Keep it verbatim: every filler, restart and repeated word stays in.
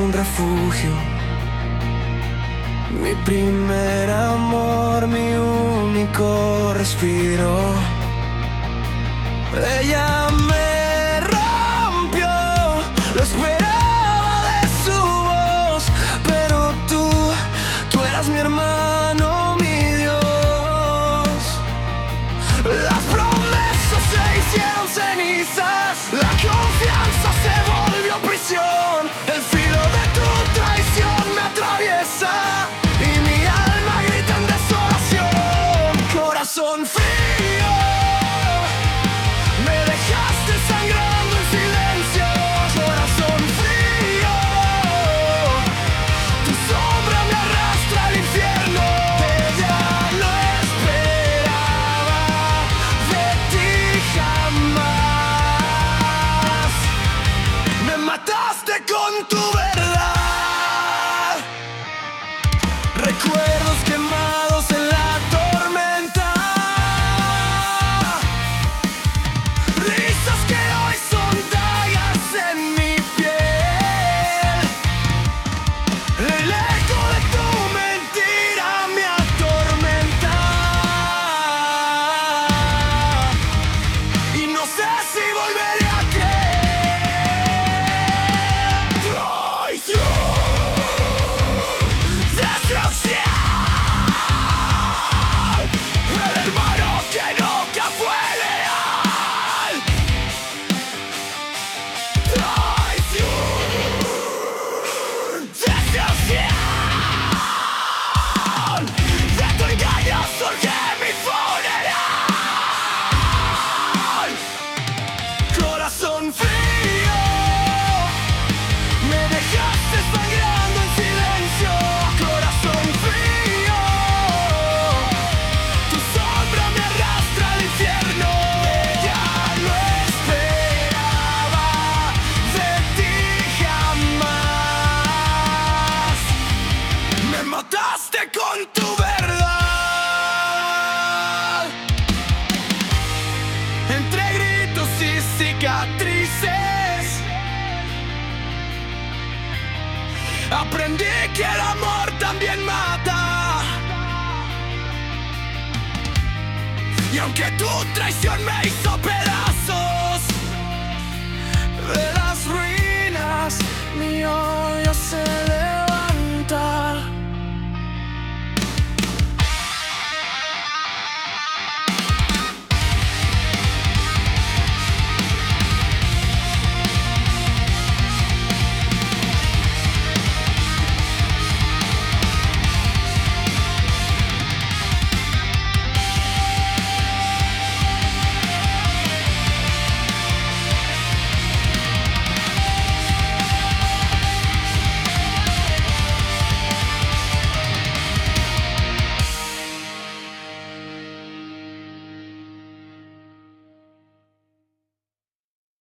un refugio, mi primer amor, mi único respiro. Ella me rompió, lo esperaba de su voz, pero tú, tú eras mi hermano, mi Dios. Las promesas se hicieron cenizas, la confianza se volvió prisión. El filo de tu traición me atraviesa y mi alma grita en desolación. Corazón frío, me dejaste sangrando en silencio. Corazón frío, tu sombra me arrastra al infierno. Ella no esperaba de ti jamás. Me mataste con tu verdad. Recuerdos quemados en la tormenta, risas que hoy son dagas en mi piel. El eco de tu mentira me atormenta y no sé si volveré a creer. Traición, destrucción, el hermano que nunca fue leal. Traición, destrucción, de tu engaño surge mi funeral. Corazón frío, me dejaste sangrando en silencio. Corazón frío, tu sombra me arrastra al infierno. Ella no esperaba de ti jamás. Me mataste con tu verdad. Entre gritos y cicatrices aprendí que el amor también mata. Y aunque tu traición me hizo pedazos, de las ruinas mi odio se